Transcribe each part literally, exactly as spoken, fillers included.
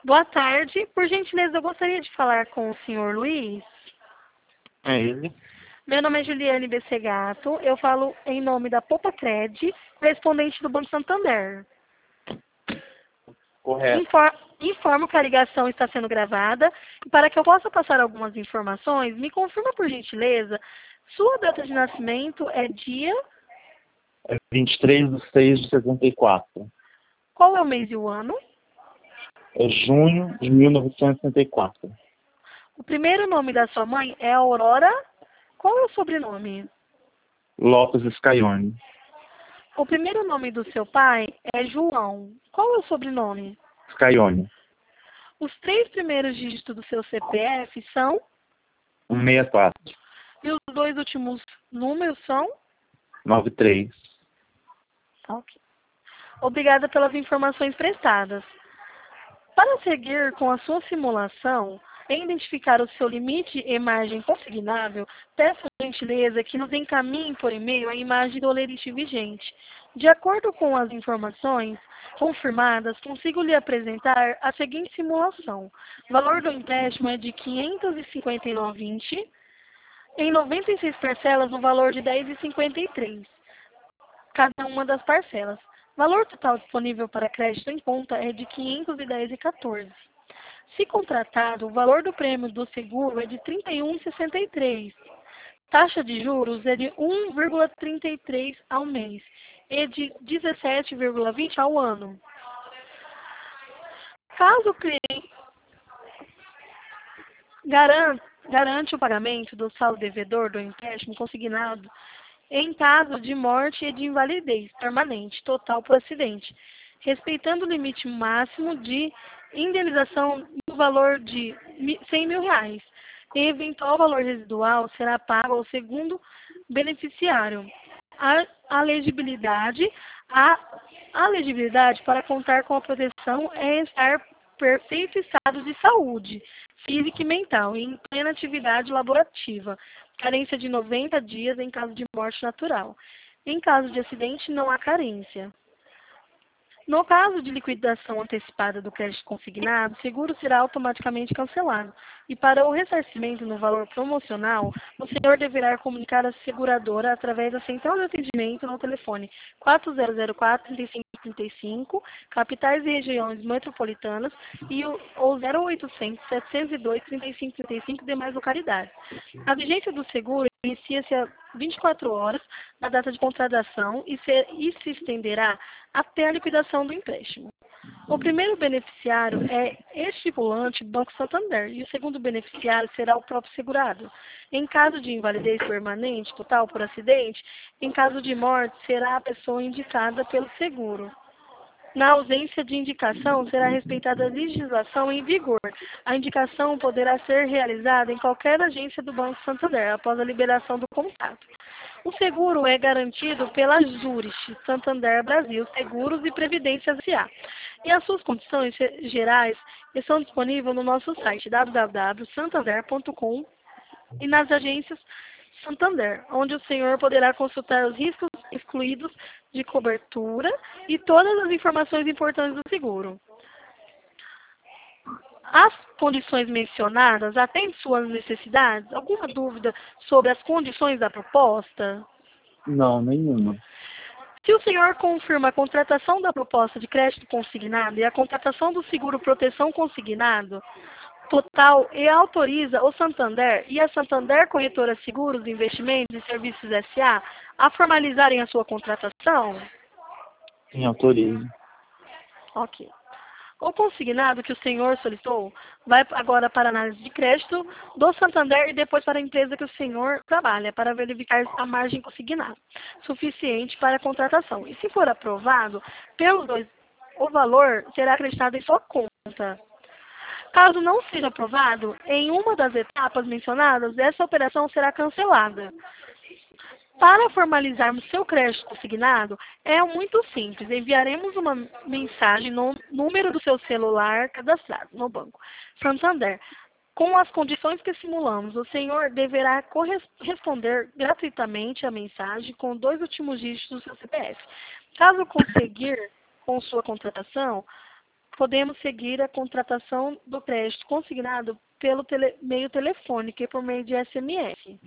Boa tarde. Por gentileza, eu gostaria de falar com o senhor Luiz. É ele? Meu nome é Juliane B C Gato. Eu falo em nome da Popacred, correspondente do Banco Santander. Correto. Infor- Informo que a ligação está sendo gravada e para que eu possa passar algumas informações, me confirma por gentileza, sua data de nascimento é dia, É vinte e três de seis de setenta e quatro. qual é o mês e o ano? É junho de mil novecentos e sessenta e quatro. O primeiro nome da sua mãe é Aurora. Qual é o sobrenome? Lopes Scaione. O primeiro nome do seu pai é João. Qual é o sobrenome? Scaione. Os três primeiros dígitos do seu C P F são? cento e sessenta e quatro. E os dois últimos números são? noventa e três. Ok. Obrigada pelas informações prestadas. Para seguir com a sua simulação e identificar o seu limite e margem consignável, peço a gentileza que nos encaminhe por e-mail a imagem do lerite vigente. De acordo com as informações confirmadas, consigo lhe apresentar a seguinte simulação. O valor do empréstimo é de quinhentos e cinquenta e nove reais e vinte centavos, em noventa e seis parcelas no valor de dez reais e cinquenta e três centavos, cada uma das parcelas. O valor total disponível para crédito em conta é de quinhentos e dez reais e quatorze centavos. Se contratado, o valor do prêmio do seguro é de trinta e um reais e sessenta e três centavos. Taxa de juros é de um vírgula trinta e três ao mês e de dezessete vírgula vinte ao ano. Caso o cliente garante, garante o pagamento do saldo devedor do empréstimo consignado em caso de morte e de invalidez permanente total por acidente, respeitando o limite máximo de indenização no valor de cem mil reais. E eventual valor residual será pago ao segundo beneficiário. A, a legibilidade, a, a legibilidade para contar com a proteção é estar perfeito estado de saúde física e mental, em plena atividade laborativa. Carência de noventa dias em caso de morte natural. Em caso de acidente, não há carência. No caso de liquidação antecipada do crédito consignado, o seguro será automaticamente cancelado. E para o ressarcimento no valor promocional, o senhor deverá comunicar à seguradora através da central de atendimento no telefone quatro zero zero quatro, três cinco três cinco, capitais e regiões metropolitanas, e o ou zero oitocentos, setecentos e dois, trinta e cinco trinta e cinco demais localidades. A vigência do seguro inicia-se a vinte e quatro horas na data de contratação e se, e se estenderá até a liquidação do empréstimo. O primeiro beneficiário é estipulante Banco Santander e o segundo beneficiário será o próprio segurado. Em caso de invalidez permanente total por acidente, em caso de morte, será a pessoa indicada pelo seguro. Na ausência de indicação, será respeitada a legislação em vigor. A indicação poderá ser realizada em qualquer agência do Banco Santander, após a liberação do contrato. O seguro é garantido pela Zurich, Santander Brasil, Seguros e Previdência S A. E as suas condições gerais estão disponíveis no nosso site w w w ponto santander ponto com e nas agências Santander, onde o senhor poderá consultar os riscos excluídos de cobertura e todas as informações importantes do seguro. As condições mencionadas atendem suas necessidades? Alguma dúvida sobre as condições da proposta? Não, nenhuma. Se o senhor confirma a contratação da proposta de crédito consignado e a contratação do seguro proteção consignado total e autoriza o Santander e a Santander Corretora Seguros, Investimentos e Serviços S A a formalizarem a sua contratação? Sim, autorizo. Ok. O consignado que o senhor solicitou vai agora para a análise de crédito do Santander e depois para a empresa que o senhor trabalha, para verificar a margem consignada suficiente para a contratação. E se for aprovado, pelos dois, o valor será acreditado em sua conta. Caso não seja aprovado, em uma das etapas mencionadas, essa operação será cancelada. Para formalizarmos seu crédito consignado, é muito simples. Enviaremos uma mensagem no número do seu celular cadastrado no Banco Santander, com as condições que simulamos. O senhor deverá responder gratuitamente a mensagem com dois últimos dígitos do seu C P F. Caso conseguir com sua contratação, podemos seguir a contratação do crédito consignado pelo tele, meio telefônico e por meio de S M S.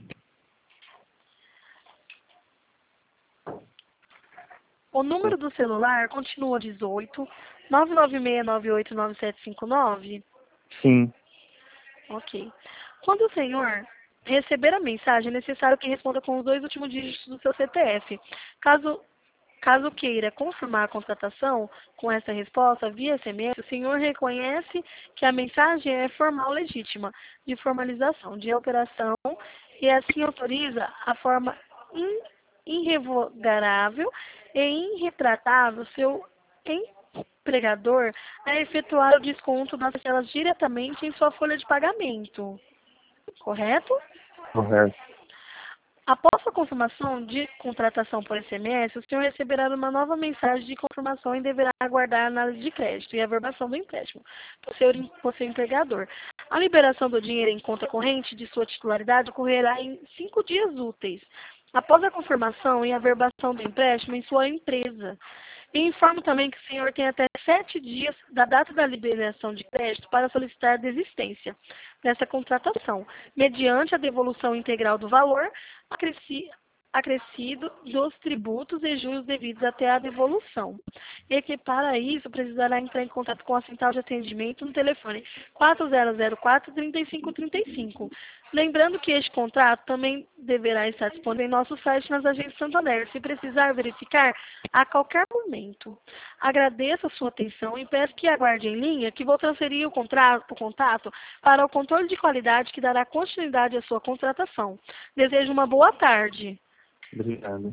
O número do celular continua dezoito, nove nove seis nove oito nove sete cinco nove? Sim. Ok. Quando o senhor receber a mensagem, é necessário que responda com os dois últimos dígitos do seu C P F. Caso, caso queira confirmar a contratação com essa resposta via S M S, o senhor reconhece que a mensagem é formal legítima, de formalização de operação, e assim autoriza a forma in, irrevogável e irretratável seu empregador a efetuar o desconto das parcelas diretamente em sua folha de pagamento. Correto? Correto. Após a confirmação de contratação por S M S, o senhor receberá uma nova mensagem de confirmação e deverá aguardar a análise de crédito e a averbação do empréstimo por seu, por seu empregador. A liberação do dinheiro em conta corrente de sua titularidade ocorrerá em cinco dias úteis, após a confirmação e averbação do empréstimo em sua empresa. E informo também que o senhor tem até sete dias da data da liberação de crédito para solicitar a desistência dessa contratação, mediante a devolução integral do valor acresci, acrescido dos tributos e juros devidos até a devolução. E que para isso precisará entrar em contato com a central de atendimento no telefone quatro zero zero quatro, três cinco três cinco. Lembrando que este contrato também deverá estar disponível em nosso site nas agências Santander, se precisar verificar a qualquer momento. Agradeço a sua atenção e peço que aguarde em linha que vou transferir o, contrato, o contato para o controle de qualidade que dará continuidade à sua contratação. Desejo uma boa tarde. Obrigado.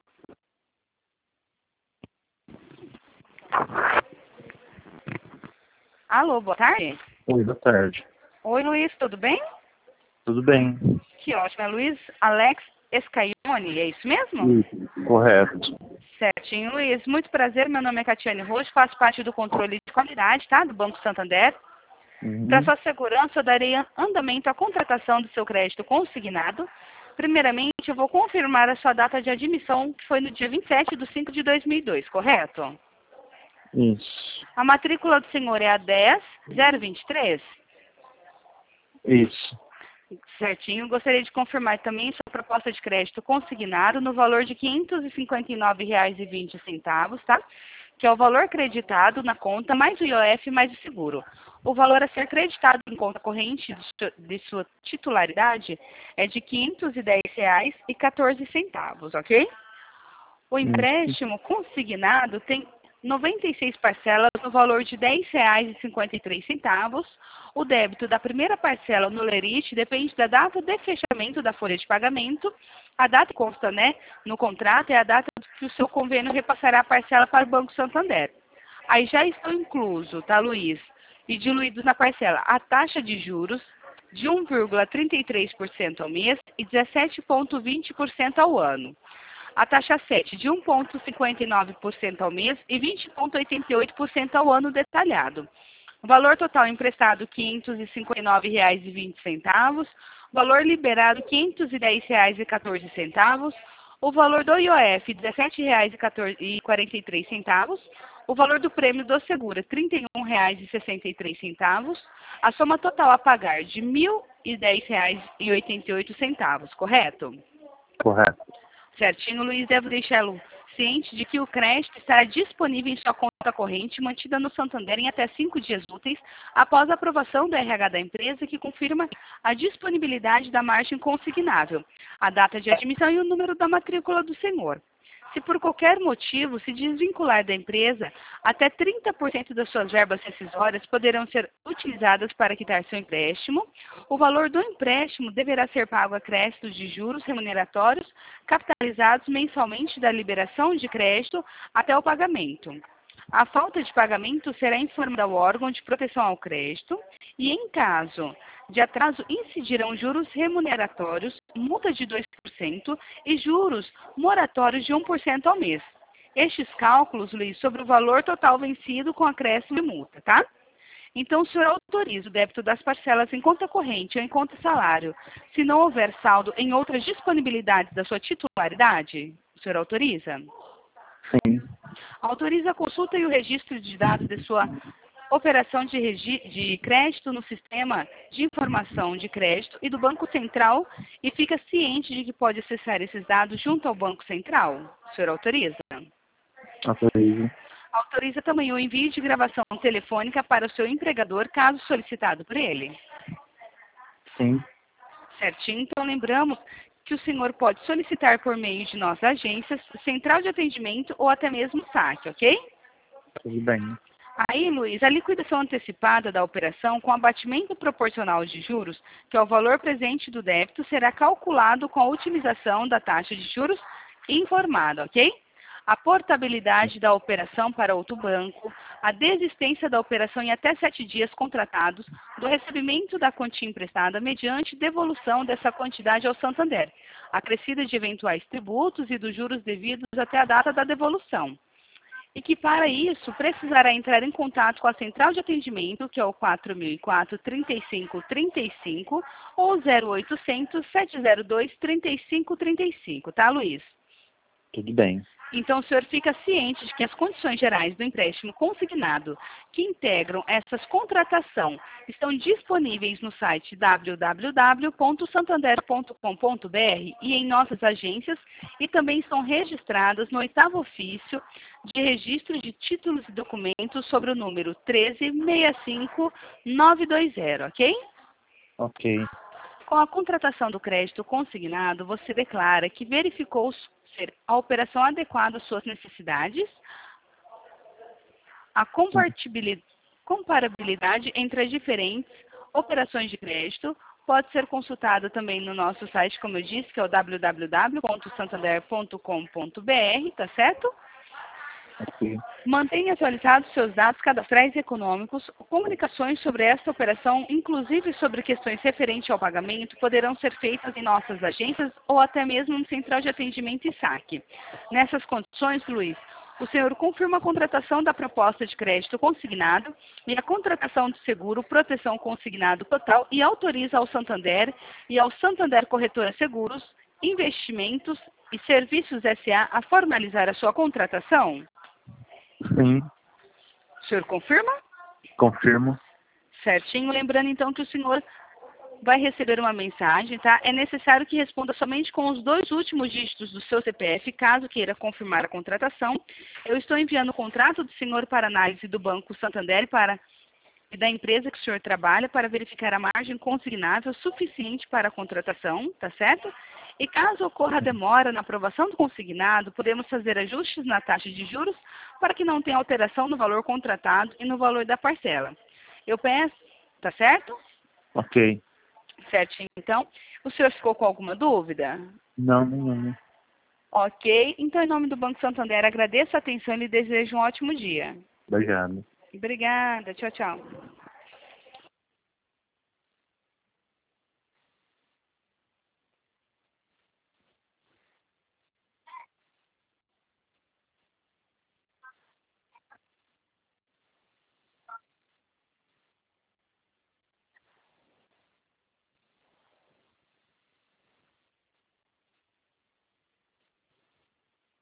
Alô, boa tarde. Oi, boa tarde. Oi, Luiz, tudo bem? Tudo bem? Que ótimo, é Luiz Alex Escaione, é isso mesmo? Isso, correto. Certinho, Luiz. Muito prazer, meu nome é Catiane Rocha, faço parte do controle de qualidade, tá? Do Banco Santander. Uhum. Para sua segurança, eu darei andamento à contratação do seu crédito consignado. Primeiramente, eu vou confirmar a sua data de admissão, que foi no dia vinte e sete de cinco de dois mil e dois, correto? Isso. A matrícula do senhor é a dez zero vinte e três? Isso. Certinho. Gostaria de confirmar também sua proposta de crédito consignado no valor de quinhentos e cinquenta e nove reais e vinte centavos, tá? Que é o valor creditado na conta, mais o I O F, mais o seguro. O valor a ser creditado em conta corrente de sua titularidade é de quinhentos e dez reais e quatorze centavos, ok? O empréstimo consignado tem noventa e seis parcelas no valor de dez reais e cinquenta e três centavos. O débito da primeira parcela no lerite depende da data de fechamento da folha de pagamento. A data que consta, né, no contrato é a data que o seu convênio repassará a parcela para o Banco Santander. Aí já estão incluso, tá, Luiz? E diluídos na parcela a taxa de juros de um vírgula trinta e três por cento ao mês e dezessete vírgula vinte por cento ao ano. A taxa sete de um vírgula cinquenta e nove por cento ao mês e vinte vírgula oitenta e oito por cento ao ano detalhado. O valor total emprestado, quinhentos e cinquenta e nove reais e vinte centavos. Valor liberado, quinhentos e dez reais e quatorze centavos. O valor do I O F, dezessete reais e quarenta e três centavos. O valor do prêmio do seguro, trinta e um reais e sessenta e três centavos. A soma total a pagar de mil e dez reais e oitenta e oito centavos, correto? Correto. Certinho, Luiz, devo deixá-lo ciente de que o crédito estará disponível em sua conta corrente, mantida no Santander em até cinco dias úteis, após a aprovação do R H da empresa, que confirma a disponibilidade da margem consignável, a data de admissão e o número da matrícula do senhor. Se por qualquer motivo se desvincular da empresa, até trinta por cento das suas verbas rescisórias poderão ser utilizadas para quitar seu empréstimo. O valor do empréstimo deverá ser pago a créditos de juros remuneratórios capitalizados mensalmente da liberação de crédito até o pagamento. A falta de pagamento será informada ao órgão de proteção ao crédito e, em caso de atraso, incidirão juros remuneratórios, multa de dois por cento e juros moratórios de um por cento ao mês. Estes cálculos, Luiz, sobre o valor total vencido com acréscimo de multa, tá? Então, o senhor autoriza o débito das parcelas em conta corrente ou em conta salário, se não houver saldo em outras disponibilidades da sua titularidade? O senhor autoriza? Sim. Autoriza a consulta e o registro de dados de sua operação de, regi de crédito no sistema de informação de crédito e do Banco Central e fica ciente de que pode acessar esses dados junto ao Banco Central. O senhor autoriza? Autorizo. Autoriza também o envio de gravação telefônica para o seu empregador, caso solicitado por ele. Sim. Certinho? Então, lembramos que o senhor pode solicitar por meio de nossas agências, central de atendimento ou até mesmo saque, ok? Tudo bem. Aí, Luiz, a liquidação antecipada da operação com abatimento proporcional de juros, que é o valor presente do débito, será calculado com a utilização da taxa de juros informada, ok? A portabilidade da operação para outro banco, a desistência da operação em até sete dias contratados, do recebimento da quantia emprestada mediante devolução dessa quantidade ao Santander, acrescida de eventuais tributos e dos juros devidos até a data da devolução. E que para isso precisará entrar em contato com a central de atendimento, que é o quatro mil e quatro, trinta e cinco, trinta e cinco ou zero oitocentos, sete zero dois, trinta e cinco, trinta e cinco, tá, Luiz? Tudo bem. Então, o senhor fica ciente de que as condições gerais do empréstimo consignado que integram essas contratações estão disponíveis no site w w w ponto santander ponto com ponto b r e em nossas agências e também estão registradas no oitavo ofício de registro de títulos e documentos sobre o número treze seis cinco nove dois zero, ok? Ok. Com a contratação do crédito consignado, você declara que verificou ser a operação adequada às suas necessidades, a comparabilidade entre as diferentes operações de crédito pode ser consultada também no nosso site, como eu disse, que é o w w w ponto santander ponto com ponto b r, tá certo? Ok. Mantenha atualizados seus dados cadastrais e econômicos. Comunicações sobre esta operação, inclusive sobre questões referentes ao pagamento, poderão ser feitas em nossas agências ou até mesmo no Central de Atendimento e Saque. Nessas condições, Luiz, o senhor confirma a contratação da proposta de crédito consignado e a contratação do seguro proteção consignado total e autoriza ao Santander e ao Santander Corretora Seguros, Investimentos e Serviços S A a formalizar a sua contratação? Sim. O senhor confirma? Confirmo. Certinho. Lembrando, então, que o senhor vai receber uma mensagem, tá? É necessário que responda somente com os dois últimos dígitos do seu C P F, caso queira confirmar a contratação. Eu estou enviando o contrato do senhor para análise do Banco Santander para, e da empresa que o senhor trabalha para verificar a margem consignável suficiente para a contratação, tá certo? E caso ocorra demora na aprovação do consignado, podemos fazer ajustes na taxa de juros para que não tenha alteração no valor contratado e no valor da parcela. Eu peço, tá certo? Ok. Certinho, então. O senhor ficou com alguma dúvida? Não, nenhuma. Ok. Então, em nome do Banco Santander, agradeço a atenção e lhe desejo um ótimo dia. Obrigado. Obrigada. Tchau, tchau.